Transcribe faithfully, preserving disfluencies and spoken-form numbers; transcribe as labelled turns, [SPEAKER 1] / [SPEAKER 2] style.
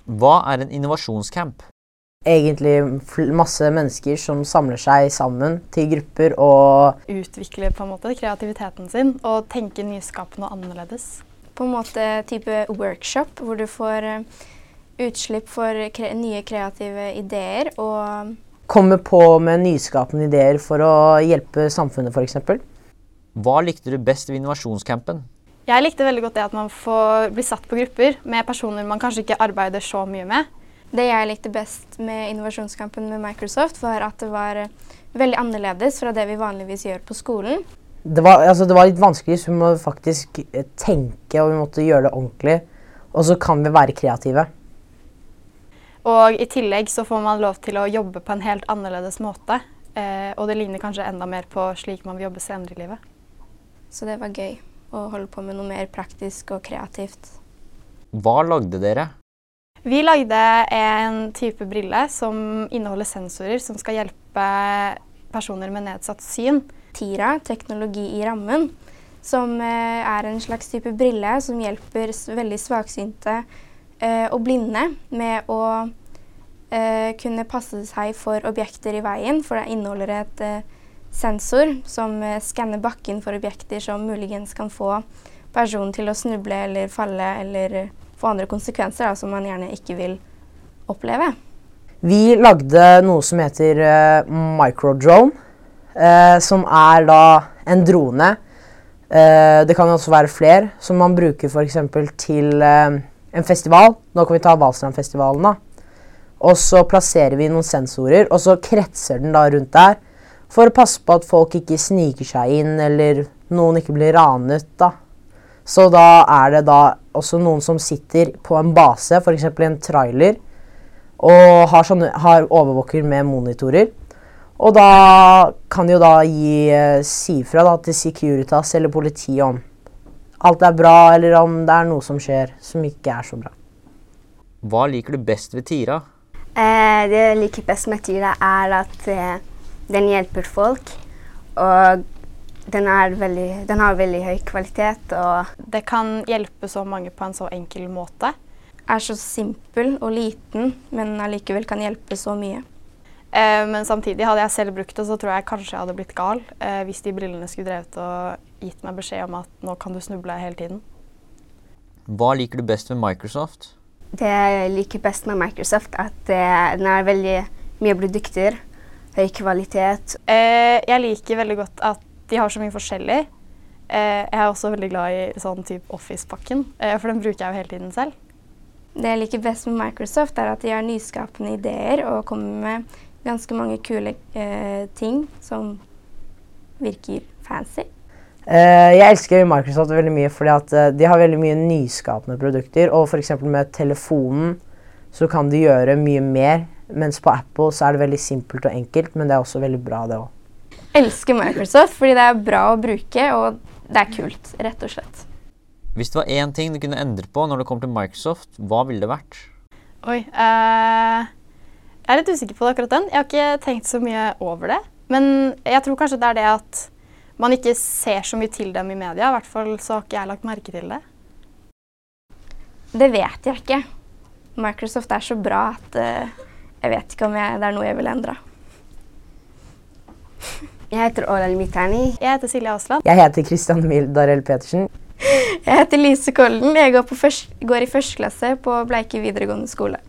[SPEAKER 1] Hva er en innovasjonscamp?
[SPEAKER 2] Egentlig masse mennesker som samler seg sammen til grupper og
[SPEAKER 3] utvikler på en måte kreativiteten sin og tenker nyskapende og annerledes.
[SPEAKER 4] På en måte type workshop hvor du får utslipp for kre nye kreative ideer og
[SPEAKER 2] komme på med nyskapende ideer for å hjelpe samfunnet for eksempel.
[SPEAKER 1] Hva likte du best ved innovasjonscampen?
[SPEAKER 3] Jeg likte veldig godt det at man får bli satt på grupper med personer man kanskje ikke arbeider så mye med.
[SPEAKER 4] Det jeg likte best med innovasjonskampen med Microsoft var at det var veldig annerledes fra det vi vanligvis gjør på skolen.
[SPEAKER 2] Det var, altså, det var litt vanskelig, så vi må faktisk tenke og vi måtte gjøre det ordentlig. Og så kan vi være kreative.
[SPEAKER 3] Og i tillegg så får man lov til å jobbe på en helt annerledes måte. Eh, og det ligner kanskje enda mer på slik man vil jobbe senere i livet.
[SPEAKER 4] Så det var gøy å holde på med noe mer praktisk og kreativt.
[SPEAKER 1] Hva lagde dere?
[SPEAKER 3] Vi lagde en type brille som inneholder sensorer som skal hjelpe personer med nedsatt syn.
[SPEAKER 4] Tira, teknologi i rammen, som eh, er en slags type brille som hjelper veldig svaksynte eh, og blinde med å eh, kunne passe seg for objekter i veien, for det inneholder et eh, sensor som eh, skanner bakken for objekter som muligens kan få personen til å snuble eller falle eller få andre konsekvenser da, som man gjerne ikke vil oppleve.
[SPEAKER 2] Vi lagde noe som heter uh, microdrone, uh, som er da en drone. Uh, det kan også være flere, som man bruker for eksempel til uh, en festival. Nå kan vi ta Valstrandfestivalen da. Og så plasserer vi noen sensorer, og så kretser den da rundt der, for å passe på at folk ikke sniker seg inn, eller noen ikke blir ranet da. Så da er det da også noen som sitter på en base, for eksempel en trailer, og har, sånne, har overvåker med monitorer. Og da kan de jo da gi uh, si fra da, til Securitas eller politiet om alt er bra, eller om det er noe som skjer som ikke er så bra.
[SPEAKER 1] Hva liker du best ved Tira?
[SPEAKER 5] Eh, det jeg liker best med Tira er at eh, den hjelper folk, og Den, er veldig, den har veldig høy kvalitet. Og
[SPEAKER 3] det kan hjelpe så mange på en så enkel måte.
[SPEAKER 4] Er så simpel og liten, men allikevel kan hjelpe så mye.
[SPEAKER 3] Eh, men samtidig hadde jeg selv brukt det, så tror jeg kanskje jeg hadde blitt gal eh, hvis de brillene skulle drevet og gitt meg beskjed om at nå kan du snuble hele tiden.
[SPEAKER 1] Hva liker du best med Microsoft?
[SPEAKER 5] Det jeg liker best med Microsoft er at eh, den er veldig mye produkter, høy kvalitet.
[SPEAKER 3] Eh, jeg liker veldig godt at de har så mye forskjellig. Eh, jeg er også veldig glad i sånn type Office-pakken, eh, for den bruker jeg jo hele tiden selv.
[SPEAKER 4] Det jeg liker best med Microsoft er at de har nyskapende ideer og kommer med ganske mange kule eh, ting som virker fancy.
[SPEAKER 2] Uh, jeg elsker Microsoft veldig mye fordi at uh, de har veldig mye nyskapende produkter, og for eksempel med telefonen så kan de gjøre mye mer, mens på Apple så er det veldig simpelt og enkelt, men det er også veldig bra det også.
[SPEAKER 4] Elsker Microsoft fordi det er bra å bruke, og det er kult, rett og slett.
[SPEAKER 1] Hvis det var én ting du kunne endre på når det kommer til Microsoft, hva ville det vært?
[SPEAKER 3] Oi, eh, jeg er litt usikker på det akkurat den. Jeg har ikke tenkt så mye over det, men jeg tror kanskje det er det at man ikke ser så mye til dem i media, i hvert fall så har ikke jeg lagt merke til det.
[SPEAKER 4] Det vet jeg ikke. Microsoft er så bra at uh, jeg vet ikke om jeg, det er noe jeg vil endre.
[SPEAKER 5] Jeg heter Ola Limitani.
[SPEAKER 3] Jeg heter Silja Asland.
[SPEAKER 2] Jeg heter Christian Emil Darell Petersen.
[SPEAKER 4] Jeg heter Lise Kolden. Jeg går, på først, går i første klasse på Bleike videregående skole.